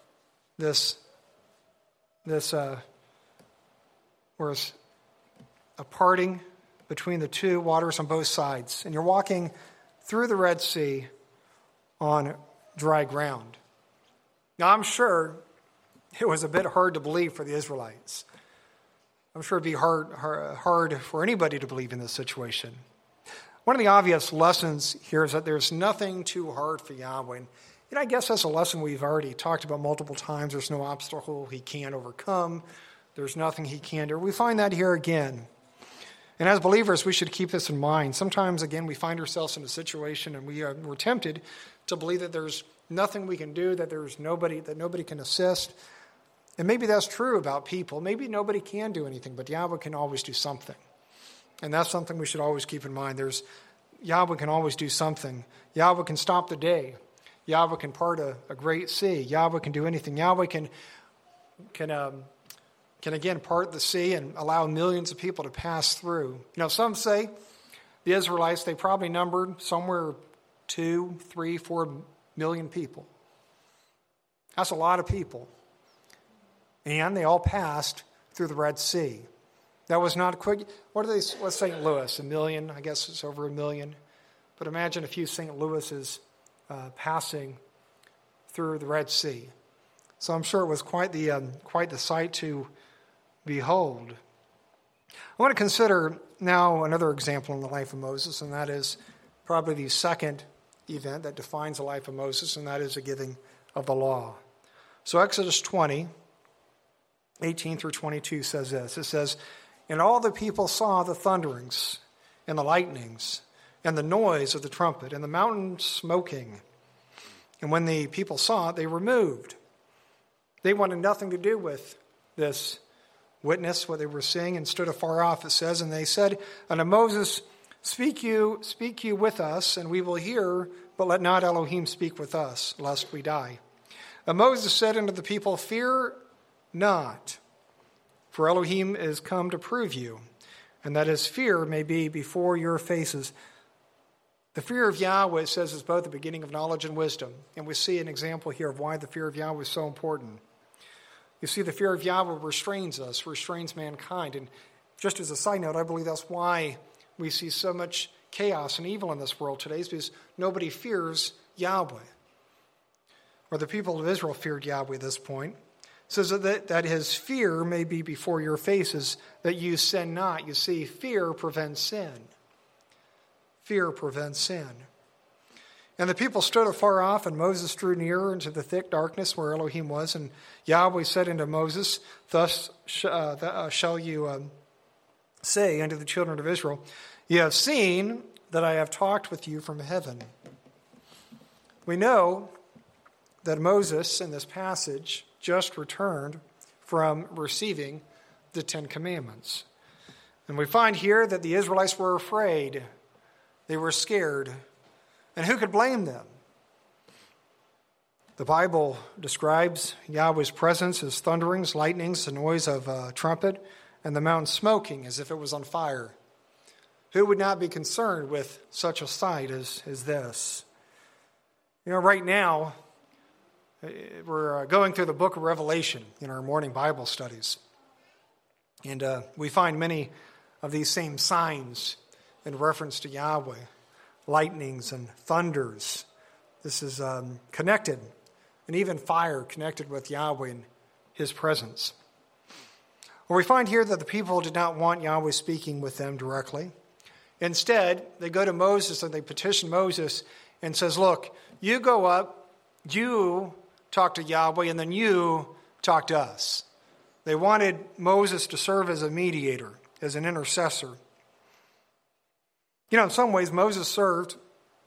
whereas a parting between the two waters on both sides. And you're walking through the Red Sea on dry ground. Now, I'm sure it was a bit hard to believe for the Israelites. I'm sure it'd be hard for anybody to believe in this situation. One of the obvious lessons here is that there's nothing too hard for Yahweh. And I guess that's a lesson we've already talked about multiple times. There's no obstacle he can't overcome. There's nothing he can't do. We find that here again. And as believers, we should keep this in mind. Sometimes, again, we find ourselves in a situation and we're tempted to believe that there's nothing we can do, that nobody can assist. And maybe that's true about people. Maybe nobody can do anything, but Yahweh can always do something. And that's something we should always keep in mind. Yahweh can always do something. Yahweh can stop the day. Yahweh can part a great sea. Yahweh can do anything. Yahweh can again part the sea and allow millions of people to pass through. Some say the Israelites, they probably numbered somewhere 2, 3, 4 million people. That's a lot of people. And they all passed through the Red Sea. That was not quick. What's St. Louis? 1 million? I guess it's over 1 million. But imagine a few St. Louis's passing through the Red Sea. So I'm sure it was quite the sight to behold. I want to consider now another example in the life of Moses, and that is probably the second event that defines the life of Moses, and that is the giving of the law. So Exodus 20, 18 through 22 says this. It says, "And all the people saw the thunderings and the lightnings and the noise of the trumpet and the mountain smoking. And when the people saw it, they were moved." They wanted nothing to do with this witness, what they were seeing, and stood afar off, it says. And they said unto Moses, Speak you with us, and we will hear, but let not Elohim speak with us, lest we die. And Moses said unto the people, Fear not, for Elohim is come to prove you, and that his fear may be before your faces. The fear of Yahweh, it says, is both the beginning of knowledge and wisdom. And we see an example here of why the fear of Yahweh is so important. You see, the fear of Yahweh restrains us, restrains mankind. And just as a side note, I believe that's why we see so much chaos and evil in this world today, is because nobody fears Yahweh. Or the people of Israel feared Yahweh at this point. It says that his fear may be before your faces, that you sin not. You see, fear prevents sin. Fear prevents sin. And the people stood afar off, and Moses drew nearer into the thick darkness where Elohim was. And Yahweh said unto Moses, Thus shall you say unto the children of Israel, Ye have seen that I have talked with you from heaven. We know that Moses, in this passage, just returned from receiving the Ten Commandments. And we find here that the Israelites were afraid. They were scared. And who could blame them? The Bible describes Yahweh's presence as thunderings, lightnings, the noise of a trumpet, and the mountain smoking as if it was on fire. Who would not be concerned with such a sight as this? Right now, we're going through the book of Revelation in our morning Bible studies. And we find many of these same signs in reference to Yahweh. Lightnings and thunders. This is connected, and even fire connected with Yahweh and his presence. Well, we find here that the people did not want Yahweh speaking with them directly. Instead, they go to Moses and they petition Moses and says, Look, you go up, you talk to Yahweh, and then you talk to us. They wanted Moses to serve as a mediator, as an intercessor. In some ways, Moses served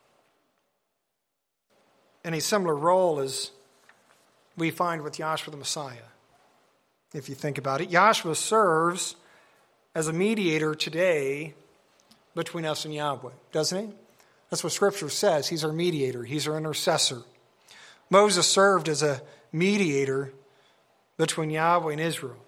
in a similar role as we find with Yahshua the Messiah. If you think about it, Yahshua serves as a mediator today between us and Yahweh, doesn't he? That's what Scripture says. He's our mediator. He's our intercessor. Moses served as a mediator between Yahweh and Israel.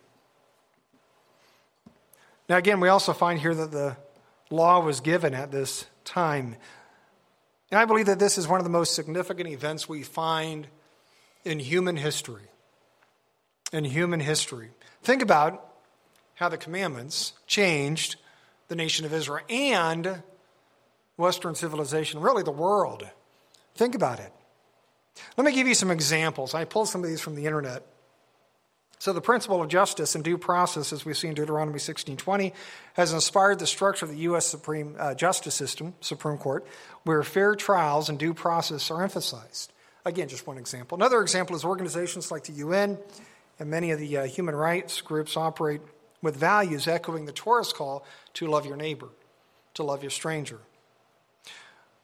Now again, we also find here that the law was given at this time. And I believe that this is one of the most significant events we find in human history. In human history. Think about how the commandments changed the nation of Israel and Western civilization, really the world. Think about it. Let me give you some examples. I pulled some of these from the internet. So the principle of justice and due process, as we see in Deuteronomy 16:20, has inspired the structure of the U.S. Supreme Justice System, Supreme Court, where fair trials and due process are emphasized. Again, just one example. Another example is organizations like the UN and many of the human rights groups operate with values echoing the Torah's call to love your neighbor, to love your stranger.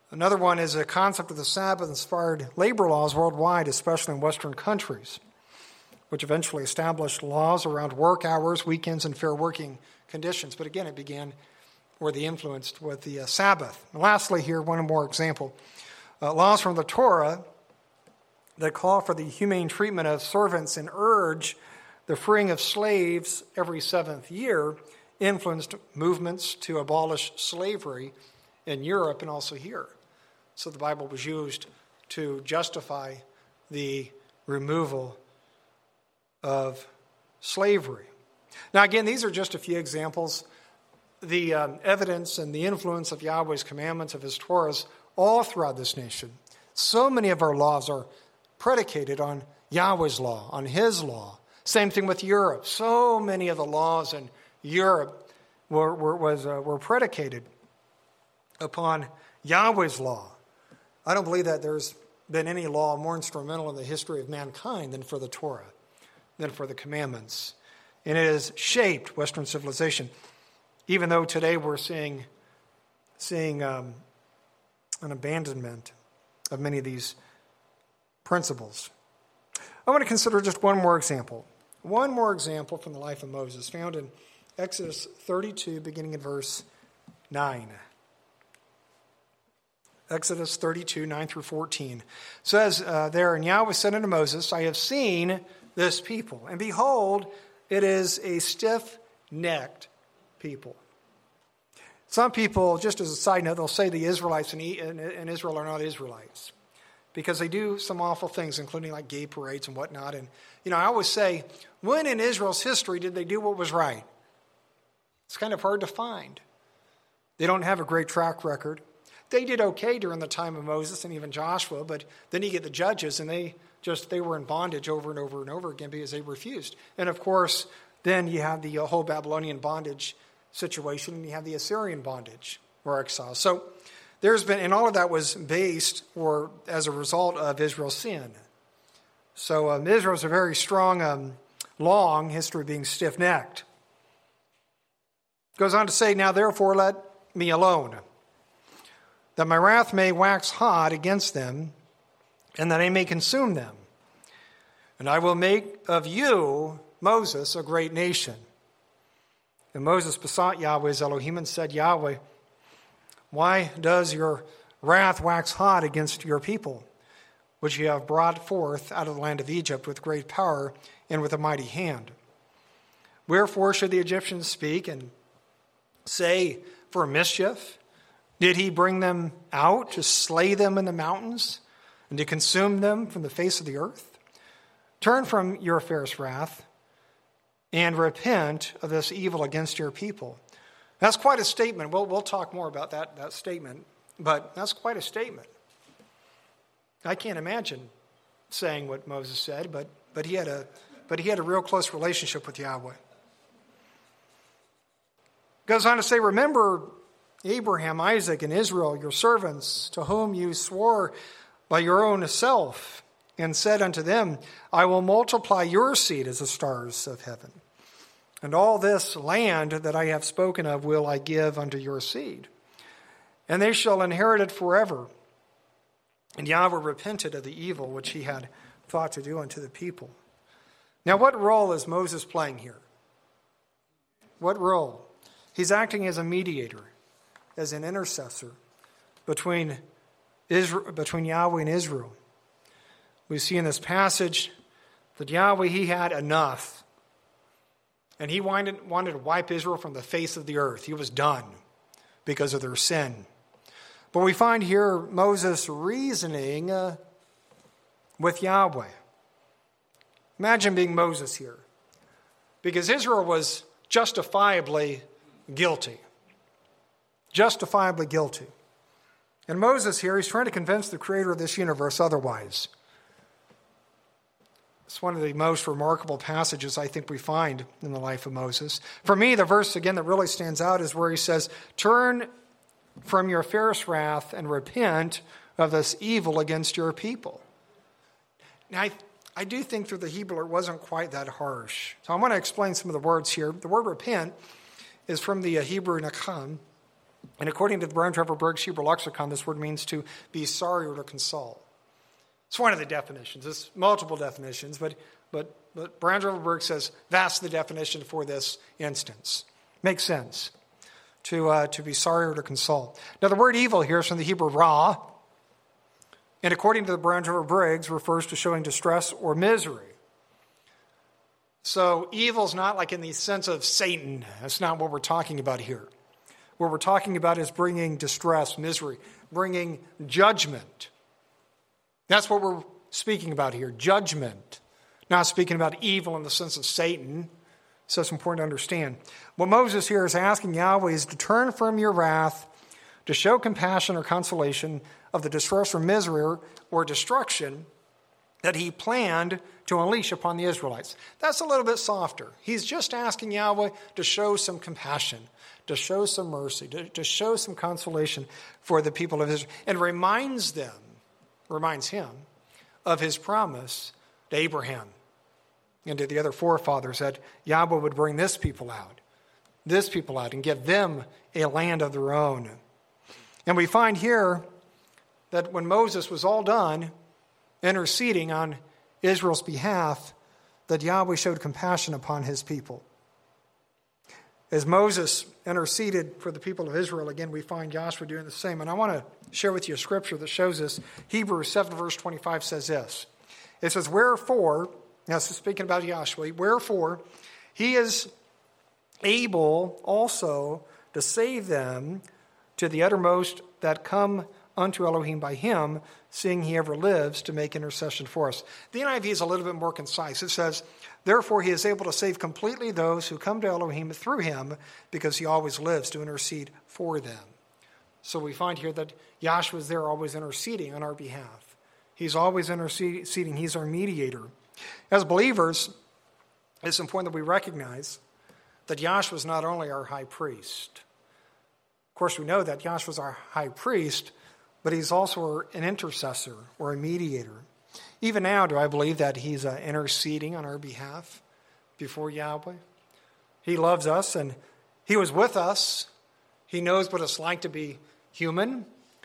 Another one is a concept of the Sabbath inspired labor laws worldwide, especially in Western countries, which eventually established laws around work hours, weekends, and fair working conditions. But again, it began where they influenced with the Sabbath. And lastly here, one more example. Laws from the Torah that call for the humane treatment of servants and urge the freeing of slaves every seventh year influenced movements to abolish slavery in Europe and also here. So the Bible was used to justify the removal of slavery. Now again, these are just a few examples. The evidence and the influence of Yahweh's commandments, of his Torahs, all throughout this nation. So many of our laws are predicated on Yahweh's law, on his law. Same thing with Europe. So many of the laws in Europe were predicated upon Yahweh's law. I don't believe that there's been any law more instrumental in the history of mankind than for the Torah, than for the commandments. And it has shaped Western civilization, even though today we're seeing an abandonment of many of these principles. I want to consider just one more example from the life of Moses, found in Exodus 32, beginning in verse 9. Exodus 32, 9 through 14. Says there, and Yahweh said unto Moses, I have seen this people, and behold, it is a stiff-necked people. Some people, just as a side note, they'll say the Israelites in Israel are not Israelites because they do some awful things, including like gay parades and whatnot. And, I always say, when in Israel's history did they do what was right? It's kind of hard to find. They don't have a great track record. They did okay during the time of Moses and even Joshua, but then you get the judges, and they were in bondage over and over and over again because they refused. And of course, then you have the whole Babylonian bondage situation, and you have the Assyrian bondage or exile. So and all of that was based or as a result of Israel's sin. So Israel's a very strong, long history of being stiff-necked. Goes on to say, now therefore let me alone, that my wrath may wax hot against them, and that I may consume them. And I will make of you, Moses, a great nation. And Moses besought Yahweh his Elohim and said, Yahweh, why does your wrath wax hot against your people, which you have brought forth out of the land of Egypt with great power and with a mighty hand? Wherefore should the Egyptians speak and say, for mischief? Did he bring them out to slay them in the mountains and to consume them from the face of the earth? Turn from your fierce wrath and repent of this evil against your people. That's quite a statement. We'll talk more about that statement, but that's quite a statement. I can't imagine saying what Moses said, but he had a real close relationship with Yahweh. Goes on to say, remember Abraham, Isaac, and Israel, your servants, to whom you swore by your own self, and said unto them, I will multiply your seed as the stars of heaven. And all this land that I have spoken of will I give unto your seed, and they shall inherit it forever. And Yahweh repented of the evil which he had thought to do unto the people. Now, what role is Moses playing here? What role? He's acting as a mediator, as an intercessor between Yahweh and Israel. We see in this passage that Yahweh, he had enough. And he wanted to wipe Israel from the face of the earth. He was done because of their sin. But we find here Moses reasoning with Yahweh. Imagine being Moses here. Because Israel was justifiably guilty. Justifiably guilty. And Moses here, he's trying to convince the creator of this universe otherwise. It's one of the most remarkable passages I think we find in the life of Moses. For me, the verse, again, that really stands out is where he says, turn from your fierce wrath and repent of this evil against your people. Now, I do think through the Hebrew it wasn't quite that harsh. So I want to explain some of the words here. The word repent is from the Hebrew nakam, And according to the Brown Trevor Briggs Hebrew Lexicon, this word means to be sorry or to console. It's one of the definitions. There's multiple definitions, but Brown Trevor Briggs says that's the definition for this instance. Makes sense. To be sorry or to console. Now, the word evil here is from the Hebrew ra, and according to the Brown Trevor Briggs, refers to showing distress or misery. So evil is not like in the sense of Satan. That's not what we're talking about here. What we're talking about is bringing distress, misery, bringing judgment. That's what we're speaking about here, judgment. Not speaking about evil in the sense of Satan. So it's important to understand. What Moses here is asking Yahweh is to turn from your wrath, to show compassion or consolation of the distress or misery or destruction that he planned to unleash upon the Israelites. That's a little bit softer. He's just asking Yahweh to show some compassion, to show some mercy, to show some consolation for the people of Israel, and reminds him of his promise to Abraham and to the other forefathers that Yahweh would bring this people out, and give them a land of their own. And we find here that when Moses was all done interceding on Israel's behalf, that Yahweh showed compassion upon his people. As Moses interceded for the people of Israel, again, we find Joshua doing the same. And I want to share with you a scripture that shows this. Hebrews 7, verse 25 says this. It says, wherefore, now speaking about Joshua, wherefore he is able also to save them to the uttermost that come unto Elohim by him, seeing he ever lives to make intercession for us. The NIV is a little bit more concise. It says, therefore he is able to save completely those who come to Elohim through him, because he always lives to intercede for them. So we find here that Yahshua is there always interceding on our behalf. He's always interceding. He's our mediator. As believers, it's important that we recognize that Yahshua is not only our high priest. Of course, we know that Yahshua is our high priest, but he's also an intercessor or a mediator. Even now, do I believe that he's interceding on our behalf before Yahweh? He loves us, and he was with us. He knows what it's like to be human.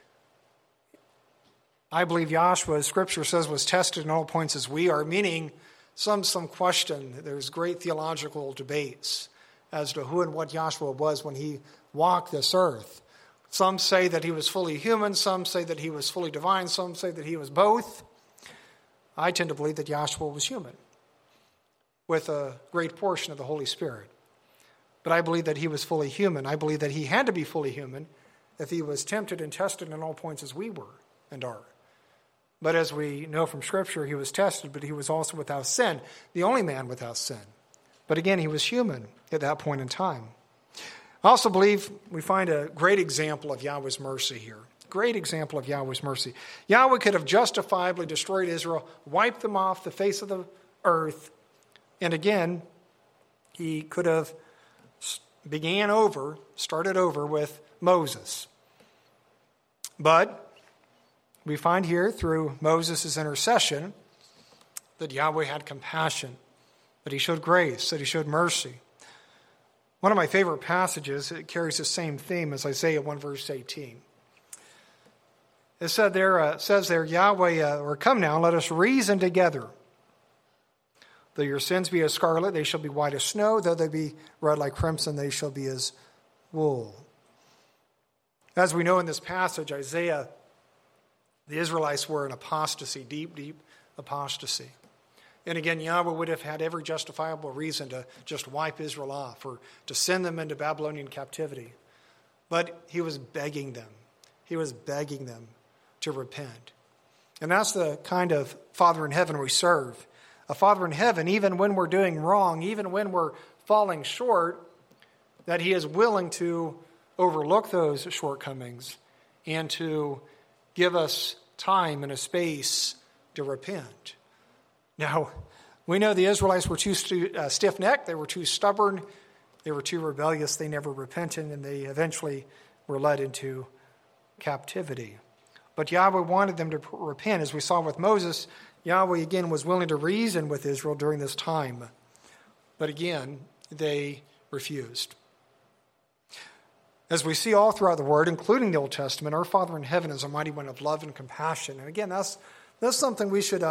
I believe Yahshua, as Scripture says, was tested in all points as we are, meaning some question. There's great theological debates as to who and what Yahshua was when he walked this earth. Some say that he was fully human. Some say that he was fully divine. Some say that he was both. I tend to believe that Yahshua was human with a great portion of the Holy Spirit. But I believe that he was fully human. I believe that he had to be fully human if he was tempted and tested in all points as we were and are. But as we know from Scripture, he was tested, but he was also without sin, the only man without sin. But again, he was human at that point in time. I also believe we find a great example of Yahweh's mercy here. Great example of Yahweh's mercy. Yahweh could have justifiably destroyed Israel, wiped them off the face of the earth, and again, he could have started over with Moses. But we find here through Moses' intercession that Yahweh had compassion, that he showed grace, that he showed mercy. One of my favorite passages, it carries the same theme as Isaiah 1 verse 18. It says there, Yahweh, or come now, let us reason together. Though your sins be as scarlet, they shall be white as snow. Though they be red like crimson, they shall be as wool. As we know in this passage, Isaiah, the Israelites were in apostasy, deep apostasy. And again, Yahweh would have had every justifiable reason to just wipe Israel off or to send them into Babylonian captivity. But he was begging them. He was begging them to repent. And that's the kind of Father in heaven we serve. A Father in heaven, even when we're doing wrong, even when we're falling short, that he is willing to overlook those shortcomings and to give us time and a space to repent. Now, we know the Israelites were too stiff-necked, they were too stubborn, they were too rebellious, they never repented, and they eventually were led into captivity. But Yahweh wanted them to repent. As we saw with Moses, Yahweh again was willing to reason with Israel during this time. But again, they refused. As we see all throughout the Word, including the Old Testament, our Father in heaven is a mighty one of love and compassion. And again, that's something we should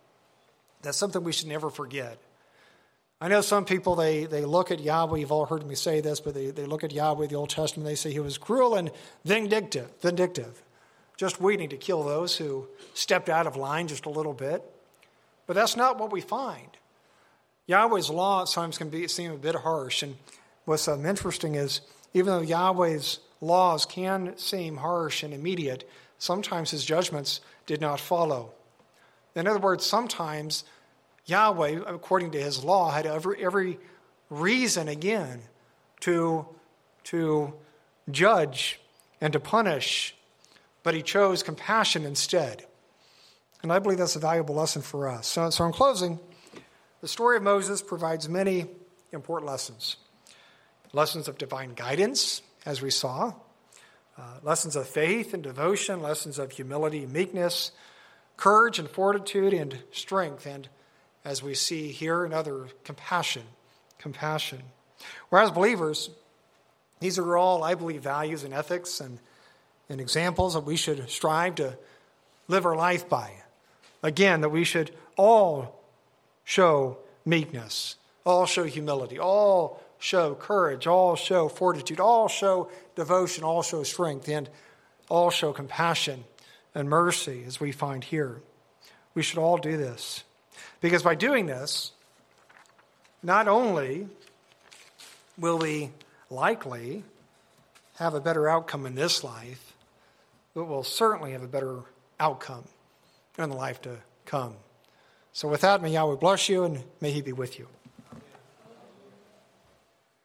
never forget. I know some people, they look at Yahweh, you've all heard me say this, but they look at Yahweh, the Old Testament, they say he was cruel and vindictive, just waiting to kill those who stepped out of line just a little bit. But that's not what we find. Yahweh's law at times can seem a bit harsh. And what's interesting is, even though Yahweh's laws can seem harsh and immediate, sometimes his judgments did not follow. In other words, sometimes Yahweh, according to his law, had every reason again to judge and to punish, but he chose compassion instead. And I believe that's a valuable lesson for us. So in closing, the story of Moses provides many important lessons. Lessons of divine guidance, as we saw. Lessons of faith and devotion. Lessons of humility and meekness. Courage and fortitude and strength. And as we see here, another compassion. Whereas believers, these are all, I believe, values and ethics and examples that we should strive to live our life by. Again, that we should all show meekness, all show humility, all show courage, all show fortitude, all show devotion, all show strength, and all show compassion and mercy, as we find here. We should all do this. Because by doing this, not only will we likely have a better outcome in this life, but we'll certainly have a better outcome in the life to come. So with that, may Yahweh bless you and may he be with you.